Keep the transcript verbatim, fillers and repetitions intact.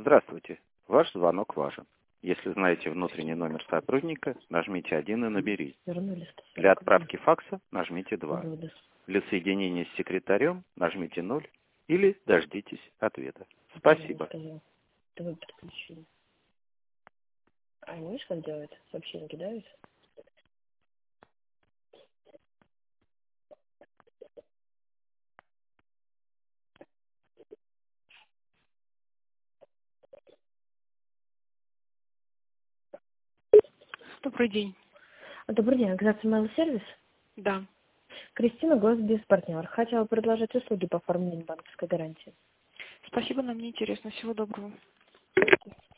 Здравствуйте. Ваш звонок важен. Если знаете внутренний номер сотрудника, нажмите один и наберите. Для отправки факса нажмите два. Для соединения с секретарем нажмите ноль или дождитесь ответа. Спасибо. А не видишь, как делают? Сообщение кидают? Добрый день. Добрый день, организация Mail Service. Да. Кристина, Госбиз партнер. Хотела предложить услуги по оформлению банковской гарантии. Спасибо, нам не интересно. Всего доброго.